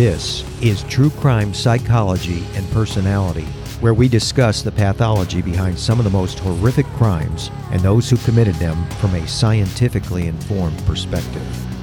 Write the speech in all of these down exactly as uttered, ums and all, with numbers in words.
This is True Crime Psychology and Personality, where we discuss the pathology behind some of the most horrific crimes and those who committed them from a scientifically informed perspective.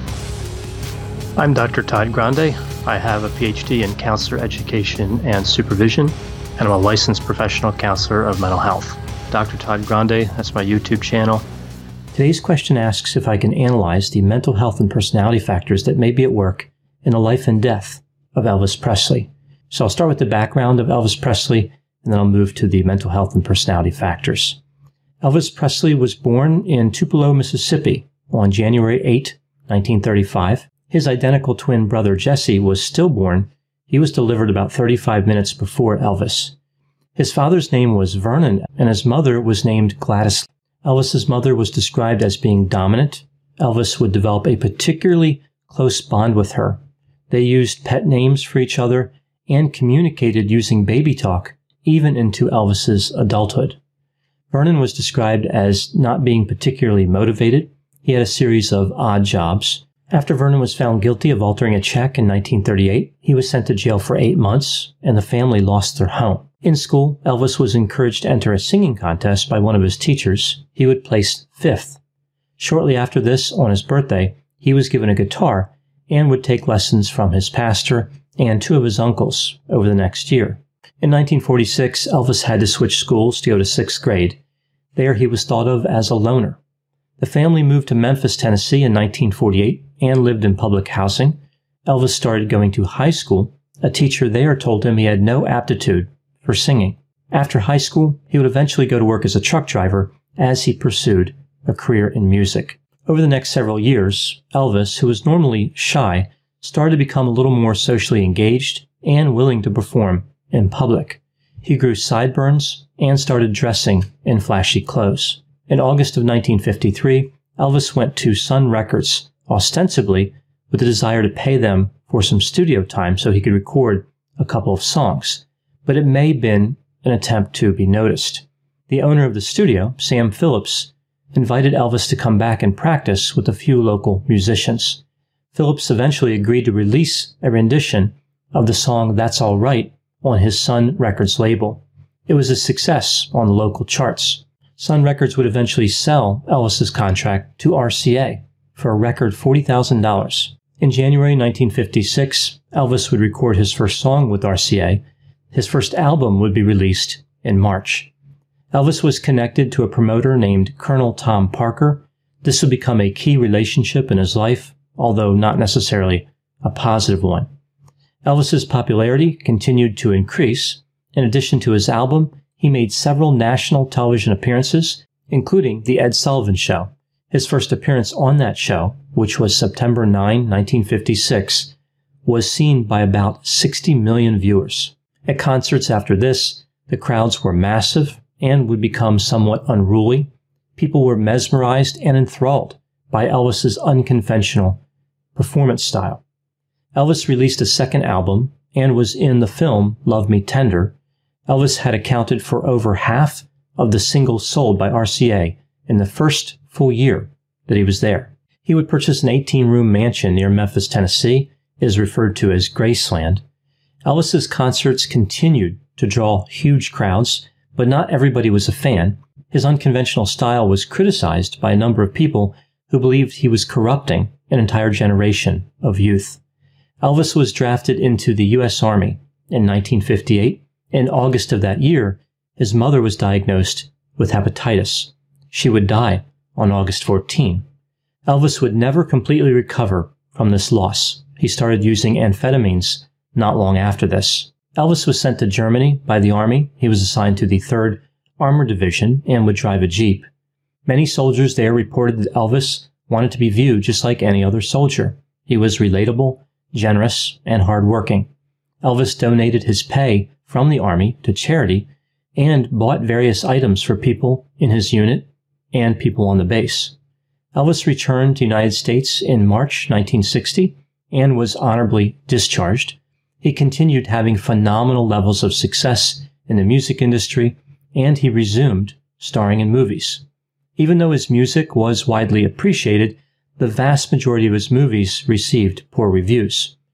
I'm Doctor Todd Grande. I have a P H D in counselor education and supervision, and I'm a licensed professional counselor of mental health. Doctor Todd Grande, that's my YouTube channel. Today's question asks if I can analyze the mental health and personality factors that may be at work in the life and death of Elvis Presley. So I'll start with the background of Elvis Presley, and then I'll move to the mental health and personality factors. Elvis Presley was born in Tupelo, Mississippi on January eighth, nineteen thirty-five. His identical twin brother Jesse was stillborn. He was delivered about thirty-five minutes before Elvis. His father's name was Vernon, and his mother was named Gladys. Elvis's mother was described as being dominant. Elvis would develop a particularly close bond with her. They used pet names for each other and communicated using baby talk even into Elvis's adulthood. Vernon was described as not being particularly motivated. He had a series of odd jobs. After Vernon was found guilty of altering a check in nineteen thirty-eight, he was sent to jail for eight months, and the family lost their home. In school, Elvis was encouraged to enter a singing contest by one of his teachers. He would place fifth. Shortly after this, on his birthday, he was given a guitar and would take lessons from his pastor and two of his uncles over the next year. In nineteen forty-six, Elvis had to switch schools to go to sixth grade. There he was thought of as a loner. The family moved to Memphis, Tennessee in nineteen forty-eight and lived in public housing. Elvis started going to high school. A teacher there told him he had no aptitude for singing. After high school, he would eventually go to work as a truck driver as he pursued a career in music. Over the next several years, Elvis, who was normally shy, started to become a little more socially engaged and willing to perform in public. He grew sideburns and started dressing in flashy clothes. In August of nineteen fifty-three, Elvis went to Sun Records, ostensibly with the desire to pay them for some studio time so he could record a couple of songs. But it may have been an attempt to be noticed. The owner of the studio, Sam Phillips, invited Elvis to come back and practice with a few local musicians. Phillips eventually agreed to release a rendition of the song That's All Right on his Sun Records label. It was a success on the local charts. Sun Records would eventually sell Elvis's contract to R C A for a record forty thousand dollars. In January nineteen fifty-six, Elvis would record his first song with R C A. His first album would be released in March. Elvis was connected to a promoter named Colonel Tom Parker. This would become a key relationship in his life, although not necessarily a positive one. Elvis's popularity continued to increase. In addition to his album, he made several national television appearances, including The Ed Sullivan Show. His first appearance on that show, which was September ninth, nineteen fifty-six, was seen by about sixty million viewers. At concerts after this, the crowds were massive and would become somewhat unruly. People were mesmerized and enthralled by Elvis's unconventional performance style. Elvis released a second album and was in the film Love Me Tender. Elvis had accounted for over half of the singles sold by R C A in the first full year that he was there. He would purchase an eighteen-room mansion near Memphis, Tennessee. It is referred to as Graceland. Elvis's concerts continued to draw huge crowds, but not everybody was a fan. His unconventional style was criticized by a number of people who believed he was corrupting an entire generation of youth. Elvis was drafted into the U S Army in nineteen fifty-eight. In August of that year, his mother was diagnosed with hepatitis. She would die on August fourteenth. Elvis would never completely recover from this loss. He started using amphetamines not long after this. Elvis was sent to Germany by the Army. He was assigned to the third Armored Division and would drive a Jeep. Many soldiers there reported that Elvis wanted to be viewed just like any other soldier. He was relatable, generous, and hardworking. Elvis donated his pay from the Army to charity and bought various items for people in his unit and people on the base. Elvis returned to the United States in March nineteen sixty and was honorably discharged. He continued having phenomenal levels of success in the music industry, and he resumed starring in movies. Even though his music was widely appreciated, the vast majority of his movies received poor reviews.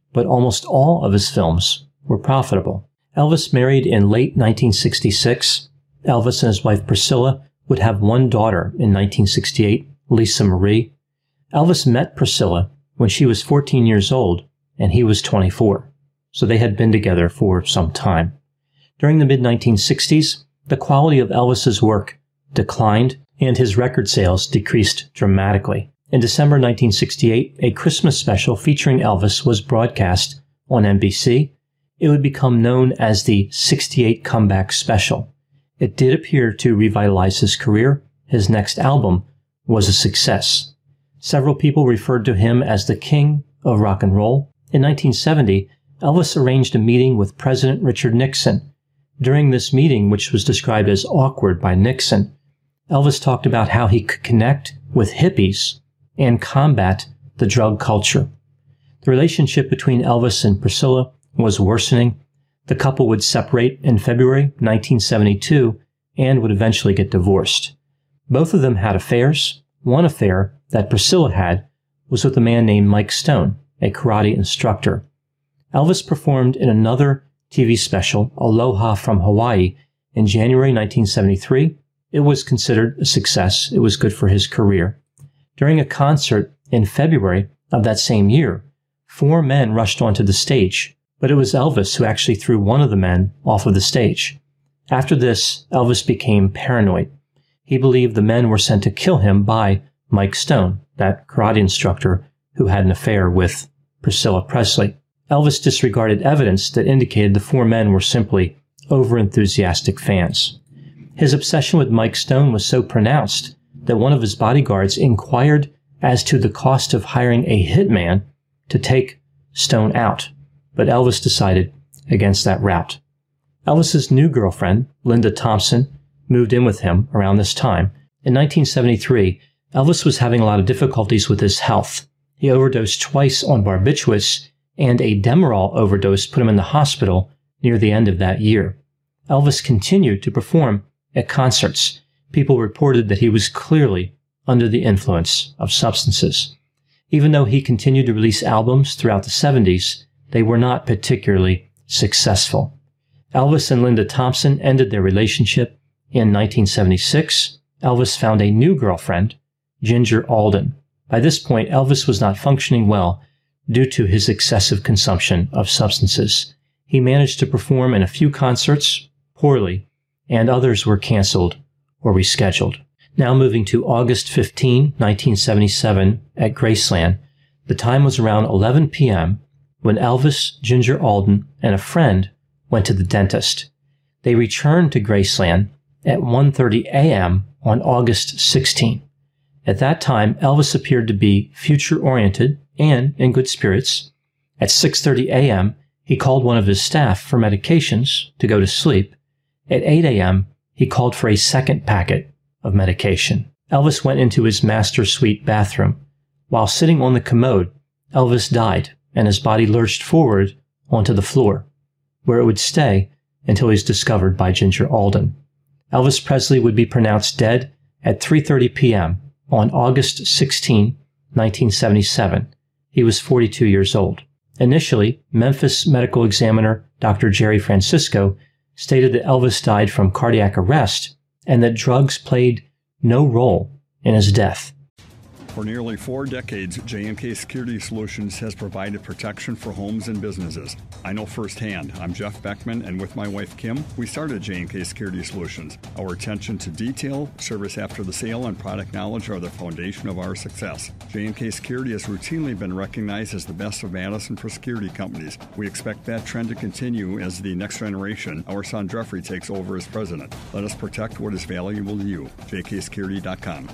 but almost all of his films were profitable. Elvis married in late nineteen sixty-six. Elvis and his wife Priscilla would have one daughter in nineteen sixty-eight, Lisa Marie. Elvis met Priscilla when she was fourteen years old and he was twenty-four, so they had been together for some time. During the mid nineteen sixties, the quality of Elvis's work declined and his record sales decreased dramatically. In December nineteen sixty-eight, a Christmas special featuring Elvis was broadcast on N B C. It would become known as the sixty-eight Comeback Special. It did appear to revitalize his career. His next album was a success. Several people referred to him as the king of rock and roll. In nineteen seventy, Elvis arranged a meeting with President Richard Nixon. During this meeting, which was described as awkward by Nixon, Elvis talked about how he could connect with hippies and combat the drug culture. The relationship between Elvis and Priscilla was worsening. The couple would separate in February nineteen seventy-two and would eventually get divorced. Both of them had affairs. One affair that Priscilla had was with a man named Mike Stone, a karate instructor. Elvis performed in another T V special, Aloha from Hawaii, in January nineteen seventy-three. It was considered a success. It was good for his career. During a concert in February of that same year, four men rushed onto the stage, but it was Elvis who actually threw one of the men off of the stage. After this, Elvis became paranoid. He believed the men were sent to kill him by Mike Stone, that karate instructor who had an affair with Priscilla Presley. Elvis disregarded evidence that indicated the four men were simply overenthusiastic fans. His obsession with Mike Stone was so pronounced that one of his bodyguards inquired as to the cost of hiring a hitman to take Stone out, but Elvis decided against that route. Elvis's new girlfriend, Linda Thompson, moved in with him around this time. In nineteen seventy-three, Elvis was having a lot of difficulties with his health. He overdosed twice on barbiturates, and a Demerol overdose put him in the hospital near the end of that year. Elvis continued to perform at concerts. People reported that he was clearly under the influence of substances. Even though he continued to release albums throughout the seventies, they were not particularly successful. Elvis and Linda Thompson ended their relationship in nineteen seventy-six. Elvis found a new girlfriend, Ginger Alden. By this point, Elvis was not functioning well due to his excessive consumption of substances. He managed to perform in a few concerts poorly, and others were canceled or rescheduled. Now moving to August fifteenth, nineteen seventy-seven at Graceland, the time was around eleven p.m. when Elvis, Ginger Alden, and a friend went to the dentist. They returned to Graceland at one thirty a.m. on August sixteenth. At that time, Elvis appeared to be future-oriented and in good spirits. At six thirty a.m., he called one of his staff for medications to go to sleep. At eight a.m., he called for a second packet of medication. Elvis went into his master suite bathroom. While sitting on the commode, Elvis died, and his body lurched forward onto the floor, where it would stay until he was discovered by Ginger Alden. Elvis Presley would be pronounced dead at three thirty p.m. on August sixteenth, nineteen seventy-seven. He was forty-two years old. Initially, Memphis medical examiner Doctor Jerry Francisco stated that Elvis died from cardiac arrest and that drugs played no role in his death. For nearly four decades, J and K Security Solutions has provided protection for homes and businesses. I know firsthand. I'm Jeff Beckman, and with my wife Kim, we started J and K Security Solutions. Our attention to detail, service after the sale, and product knowledge are the foundation of our success. J and K Security has routinely been recognized as the best of Madison for security companies. We expect that trend to continue as the next generation, our son Jeffrey, takes over as president. Let us protect what is valuable to you. J K security dot com.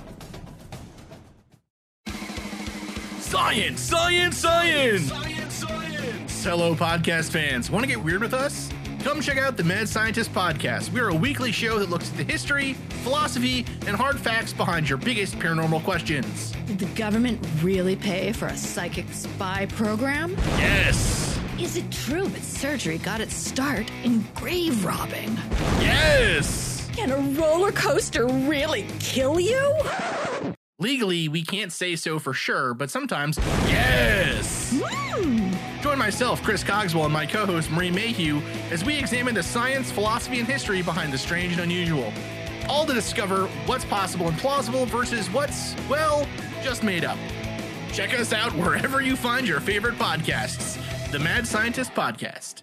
Science, science, science! Science, science! Hello, podcast fans. Want to get weird with us? Come check out the Mad Scientist Podcast. We're a weekly show that looks at the history, philosophy, and hard facts behind your biggest paranormal questions. Did the government really pay for a psychic spy program? Yes! Is it true that surgery got its start in grave robbing? Yes! Can a roller coaster really kill you? Legally, we can't say so for sure, but sometimes, yes! Mm. Join myself, Chris Cogswell, and my co-host Marie Mayhew as we examine the science, philosophy, and history behind the strange and unusual. All to discover what's possible and plausible versus what's, well, just made up. Check us out wherever you find your favorite podcasts. The Mad Scientist Podcast.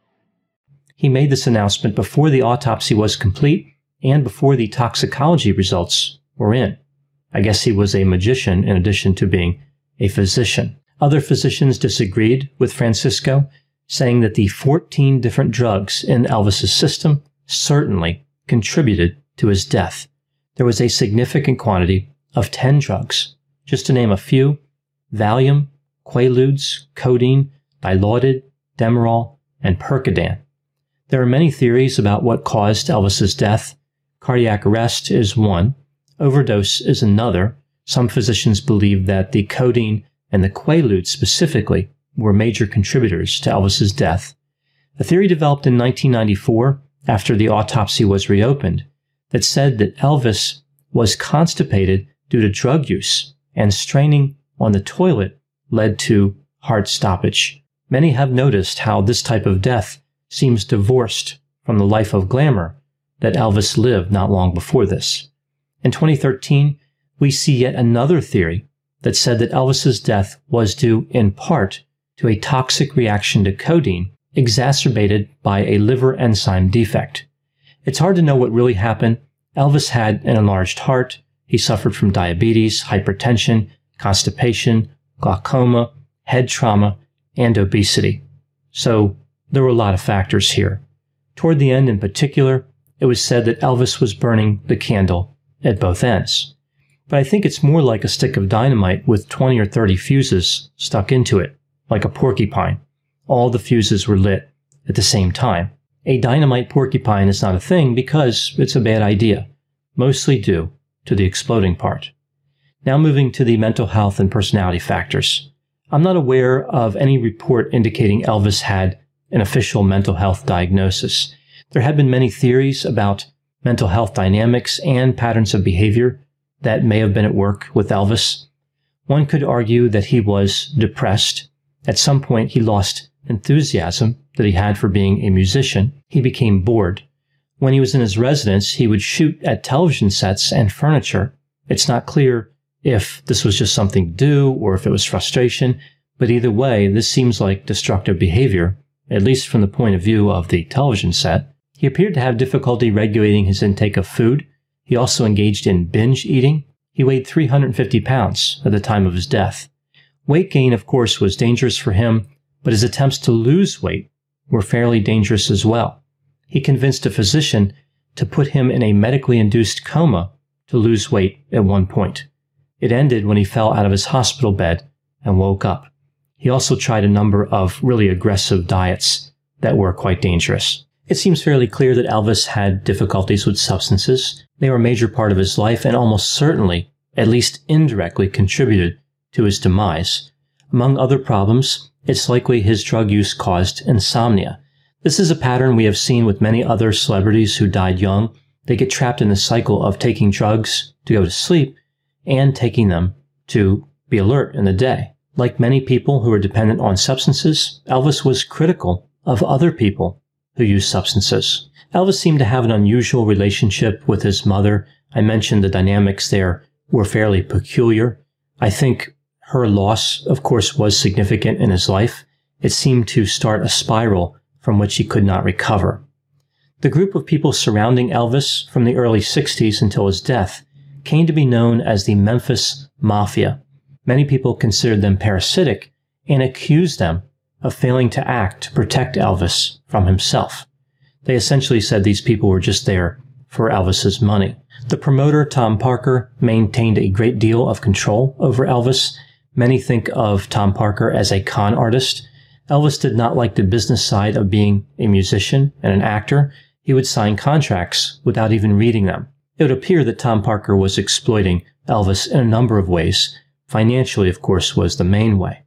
He made this announcement before the autopsy was complete and before the toxicology results were in. I guess he was a magician in addition to being a physician. Other physicians disagreed with Francisco, saying that the fourteen different drugs in Elvis's system certainly contributed to his death. There was a significant quantity of ten drugs. Just to name a few: Valium, Quaaludes, codeine, Dilaudid, Demerol, and Percodan. There are many theories about what caused Elvis's death. Cardiac arrest is one. Overdose is another. Some physicians believe that the codeine and the Quaaludes specifically were major contributors to Elvis's death. A theory developed in nineteen ninety-four, after the autopsy was reopened, that said that Elvis was constipated due to drug use, and straining on the toilet led to heart stoppage. Many have noticed how this type of death seems divorced from the life of glamour that Elvis lived not long before this. In twenty thirteen, we see yet another theory that said that Elvis's death was due in part to a toxic reaction to codeine exacerbated by a liver enzyme defect. It's hard to know what really happened. Elvis had an enlarged heart. He suffered from diabetes, hypertension, constipation, glaucoma, head trauma, and obesity. So there were a lot of factors here. Toward the end in particular, it was said that Elvis was burning the candle at both ends. But I think it's more like a stick of dynamite with twenty or thirty fuses stuck into it, like a porcupine. All the fuses were lit at the same time. A dynamite porcupine is not a thing because it's a bad idea, mostly due to the exploding part. Now moving to the mental health and personality factors. I'm not aware of any report indicating Elvis had an official mental health diagnosis. There have been many theories about mental health dynamics and patterns of behavior that may have been at work with Elvis. One could argue that he was depressed. At some point, he lost enthusiasm that he had for being a musician. He became bored. When he was in his residence, he would shoot at television sets and furniture. It's not clear if this was just something to do or if it was frustration, but either way, this seems like destructive behavior, at least from the point of view of the television set. He appeared to have difficulty regulating his intake of food. He also engaged in binge eating. He weighed three hundred fifty pounds at the time of his death. Weight gain, of course, was dangerous for him, but his attempts to lose weight were fairly dangerous as well. He convinced a physician to put him in a medically induced coma to lose weight at one point. It ended when he fell out of his hospital bed and woke up. He also tried a number of really aggressive diets that were quite dangerous. It seems fairly clear that Elvis had difficulties with substances. They were a major part of his life and almost certainly, at least indirectly, contributed to his demise. Among other problems, it's likely his drug use caused insomnia. This is a pattern we have seen with many other celebrities who died young. They get trapped in the cycle of taking drugs to go to sleep and taking them to be alert in the day. Like many people who are dependent on substances, Elvis was critical of other people who use substances. Elvis seemed to have an unusual relationship with his mother. I mentioned the dynamics there were fairly peculiar. I think her loss, of course, was significant in his life. It seemed to start a spiral from which he could not recover. The group of people surrounding Elvis from the early sixties until his death came to be known as the Memphis Mafia. Many people considered them parasitic and accused them of failing to act to protect Elvis from himself. They essentially said these people were just there for Elvis's money. The promoter, Tom Parker, maintained a great deal of control over Elvis. Many think of Tom Parker as a con artist. Elvis did not like the business side of being a musician and an actor. He would sign contracts without even reading them. It would appear that Tom Parker was exploiting Elvis in a number of ways. Financially, of course, was the main way.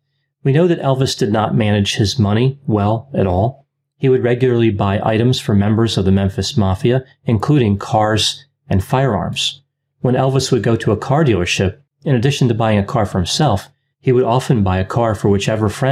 We know that Elvis did not manage his money well at all. He would regularly buy items for members of the Memphis Mafia, including cars and firearms. When Elvis would go to a car dealership, in addition to buying a car for himself, he would often buy a car for whichever friend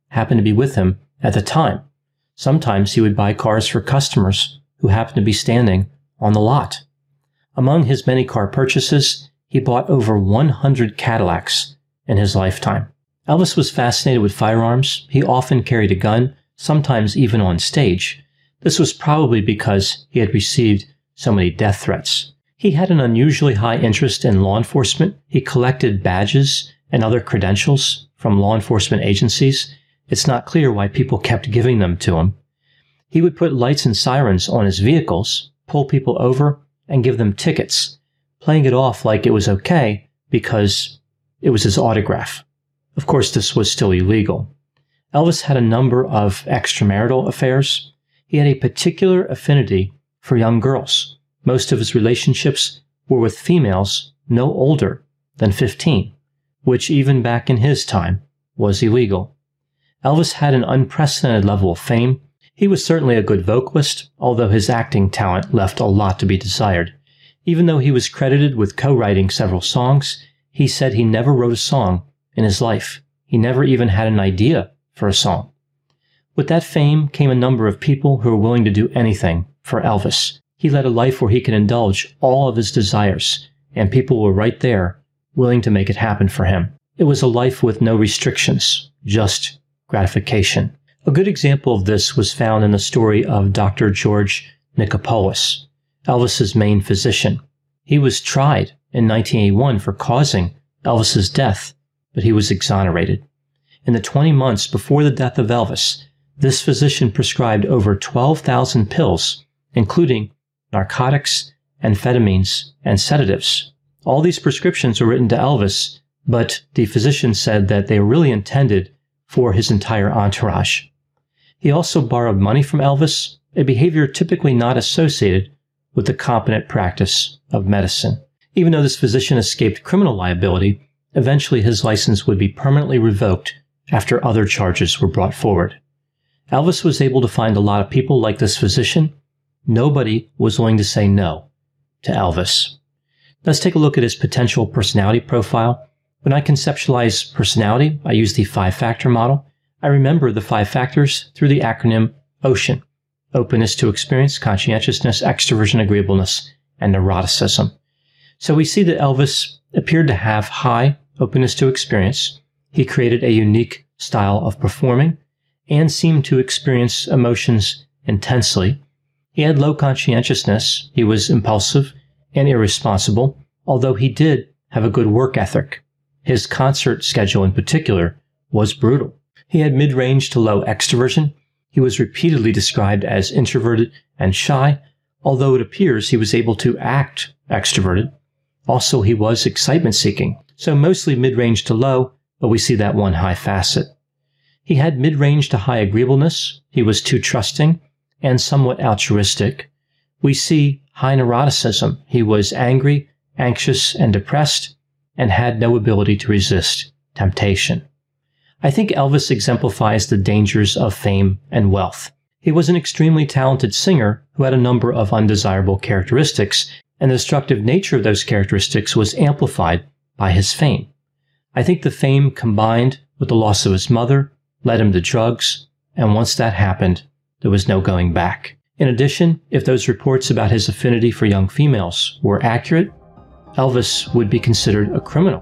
happened to be with him at the time. Sometimes he would buy cars for customers who happened to be standing on the lot. Among his many car purchases, he bought over one hundred Cadillacs in his lifetime. Elvis was fascinated with firearms. He often carried a gun, sometimes even on stage. This was probably because he had received so many death threats. He had an unusually high interest in law enforcement. He collected badges and other credentials from law enforcement agencies. It's not clear why people kept giving them to him. He would put lights and sirens on his vehicles, pull people over, and give them tickets, playing it off like it was okay because it was his autograph. Of course, this was still illegal. Elvis had a number of extramarital affairs. He had a particular affinity for young girls. Most of his relationships were with females no older than fifteen, which even back in his time was illegal. Elvis had an unprecedented level of fame. He was certainly a good vocalist, although his acting talent left a lot to be desired. Even though he was credited with co-writing several songs, he said he never wrote a song in his life. He never even had an idea for a song. With that fame came a number of people who were willing to do anything for Elvis. He led a life where he could indulge all of his desires, and people were right there, willing to make it happen for him. It was a life with no restrictions, just gratification. A good example of this was found in the story of Doctor George Nicopolis, Elvis's main physician. He was tried in nineteen eighty-one for causing Elvis's death, but he was exonerated. In the twenty months before the death of Elvis, this physician prescribed over twelve thousand pills, including narcotics, amphetamines, and sedatives. All these prescriptions were written to Elvis, but the physician said that they were really intended for his entire entourage. He also borrowed money from Elvis, a behavior typically not associated with the competent practice of medicine. Even though this physician escaped criminal liability, eventually his license would be permanently revoked after other charges were brought forward. Elvis was able to find a lot of people like this physician. Nobody was willing to say no to Elvis. Let's take a look at his potential personality profile. When I conceptualize personality, I use the five-factor model. I remember the five factors through the acronym OCEAN: openness to experience, conscientiousness, extroversion, agreeableness, and neuroticism. So we see that Elvis appeared to have high openness to experience. He created a unique style of performing and seemed to experience emotions intensely. He had low conscientiousness. He was impulsive and irresponsible, although he did have a good work ethic. His concert schedule in particular was brutal. He had mid-range to low extroversion. He was repeatedly described as introverted and shy, although it appears he was able to act extroverted. Also, he was excitement-seeking, so mostly mid-range to low, but we see that one high facet. He had mid-range to high agreeableness. He was too trusting and somewhat altruistic. We see high neuroticism. He was angry, anxious, and depressed, and had no ability to resist temptation. I think Elvis exemplifies the dangers of fame and wealth. He was an extremely talented singer who had a number of undesirable characteristics, and the destructive nature of those characteristics was amplified by his fame. I think the fame combined with the loss of his mother led him to drugs, and once that happened, there was no going back. In addition, if those reports about his affinity for young females were accurate, Elvis would be considered a criminal.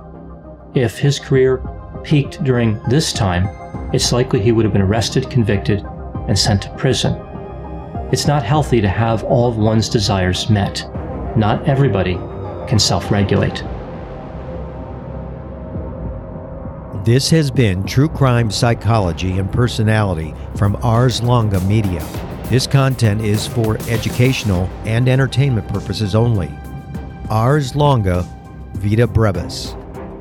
If his career peaked during this time, it's likely he would have been arrested, convicted, and sent to prison. It's not healthy to have all of one's desires met. Not everybody can self-regulate. This has been True Crime Psychology and Personality from Ars Longa Media. This content is for educational and entertainment purposes only. Ars Longa, Vita Brevis.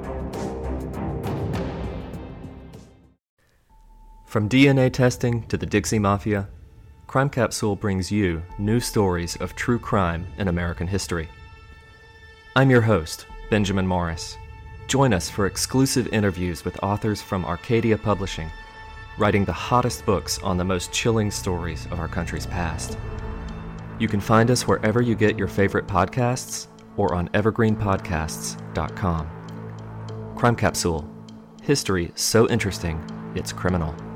From D N A testing to the Dixie Mafia, Crime Capsule brings you new stories of true crime in American history. I'm your host, Benjamin Morris. Join us for exclusive interviews with authors from Arcadia Publishing, writing the hottest books on the most chilling stories of our country's past. You can find us wherever you get your favorite podcasts or on evergreen podcasts dot com. Crime Capsule. History so interesting, it's criminal.